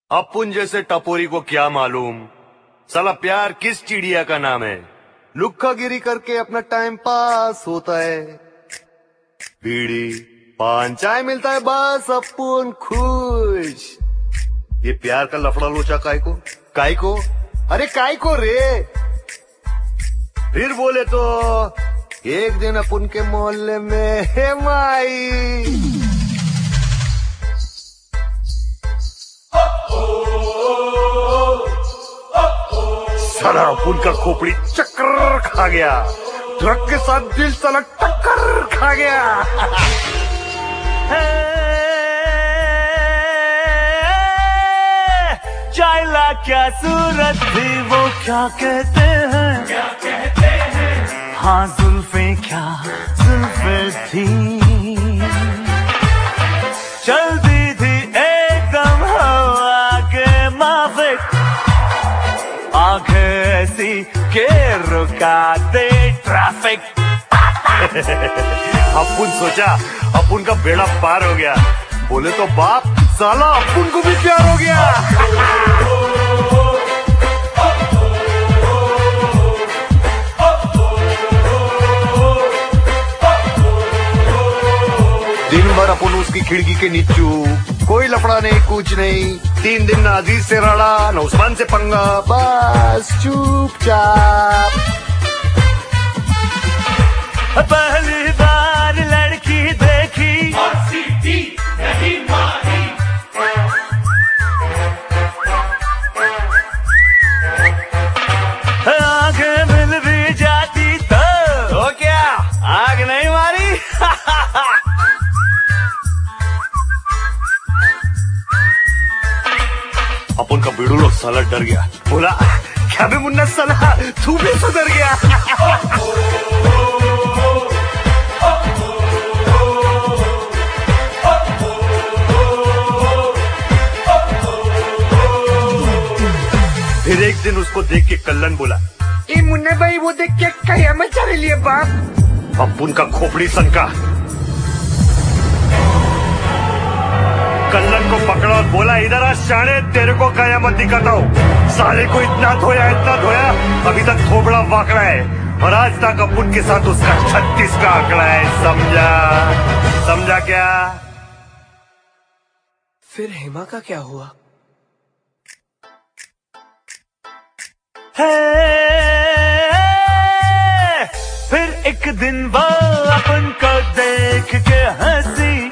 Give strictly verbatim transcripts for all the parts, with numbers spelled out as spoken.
अपुन जैसे टपोरी को क्या मालूम साला प्यार किस चिड़िया का नाम है। लुक्कागिरी करके अपना टाइम पास होता है। बीड़ी पान चाय मिलता है बस अपुन खुश। ये प्यार का लफड़ा लोचा काय को काय को अरे काय को रे। फिर बोले तो एक दिन अपुन के मोहल्ले में हे माई साला अपुन का खोपड़ी चक्कर खा गया। ट्रक के साथ दिल साला टक्कर खा गया। चाइला क्या सूरत थी वो क्या कहते हैं क्या कहते हैं। हाँ जुल्फे क्या जुल्फे थी चलती थी एकदम हवा के माफिक। आंखें ऐसी के रुका दे ट्रैफिक। अपुन सोचा अपुन का बेड़ा पार हो गया। बोले तो बाप साला अपुन को भी प्यार हो गया। दिन भर अपुन उसकी खिड़की के नीचू कोई लफड़ा नहीं कुछ नहीं। तीन दिन न अजीज से रड़ा न उस्मान से पंगा बस चुपचाप। पहली बार लड़की देखी और सीटी नहीं मारी। आंखें मिल भी जाती तो हो क्या आग नहीं मारी। अपुन का बिड़ूलो साला डर गया। बोला क्या बे मुन्ना साला तू भी सुधर गया। फिर एक दिन उसको देख के कल्लन बोला ए मुन्ना भाई वो देख के कयामत चाह रही है बाप। अपुन का खोपड़ी सनका। कल्लन को पकड़ा और बोला इधर आ शाणे तेरे को कयामत दिखाता हूँ। साले को इतना धोया इतना धोया अभी तक थोबड़ा वाकड़ा है और आज तक अपुन के साथ उसका छत्तीस का आंकड़ा है। समझा समझा क्या। फिर हेमा का क्या हुआ। है फिर एक दिन वो अपुन को देख के हंसी।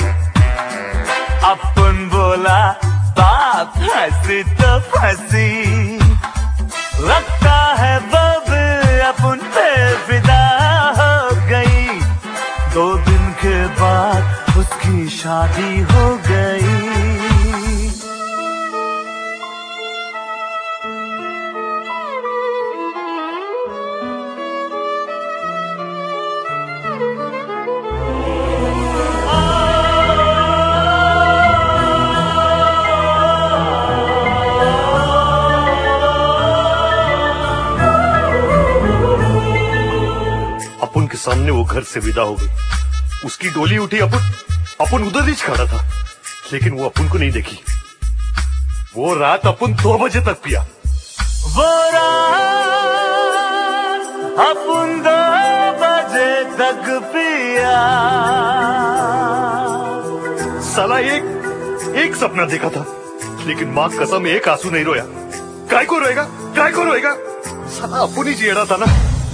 अपुन बोला बाप हंसी तो फंसी। लगता है वो भी अपुन पे फिदा हो गई। दो दिन के बाद उसकी शादी हो गई। अपुन के सामने वो घर से विदा हो गई। उसकी डोली उठी। अपुन अपुन उधर ही खड़ा था लेकिन वो अपुन को नहीं देखी। वो रात अपुन दो बजे तक पिया। वो रात अपुन दो बजे तक पिया। साला एक एक सपना देखा था लेकिन मां कसम एक आंसू नहीं रोया। काय को रोएगा काय को रोएगा। साला अपुन ही जेड़ा था ना।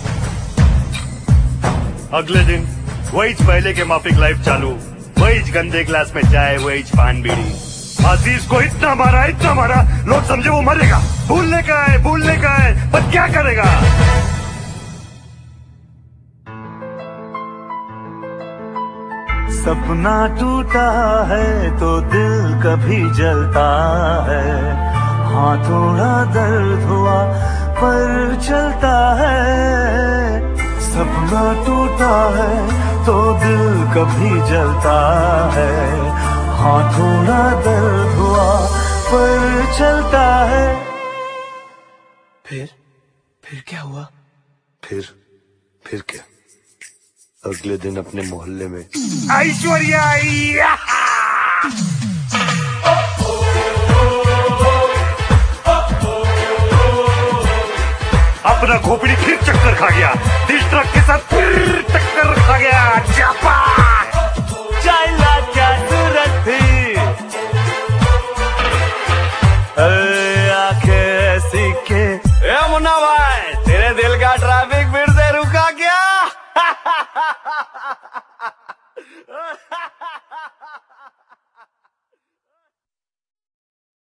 अगले दिन वही पहले के माफिक लाइफ चालू। वही गंदे ग्लास में चाय वही पान बीड़ी। अजीज को इतना मारा इतना मारा लोग समझे वो मरेगा। भूलने का है भूलने का है पर क्या करेगा। सपना टूटा है तो दिल कभी जलता है। हाँ थोड़ा दर्द हुआ पर चलता है। सपना टूटा है तो दिल कभी जलता है। हाँ थोड़ा दर्द हुआ पर चलता है। फिर फिर क्या हुआ। फिर फिर क्या अगले दिन अपने मोहल्ले में ऐश्वर्या खा गया, इस ट्रक के साथ फिर टक्कर खा गया। जापा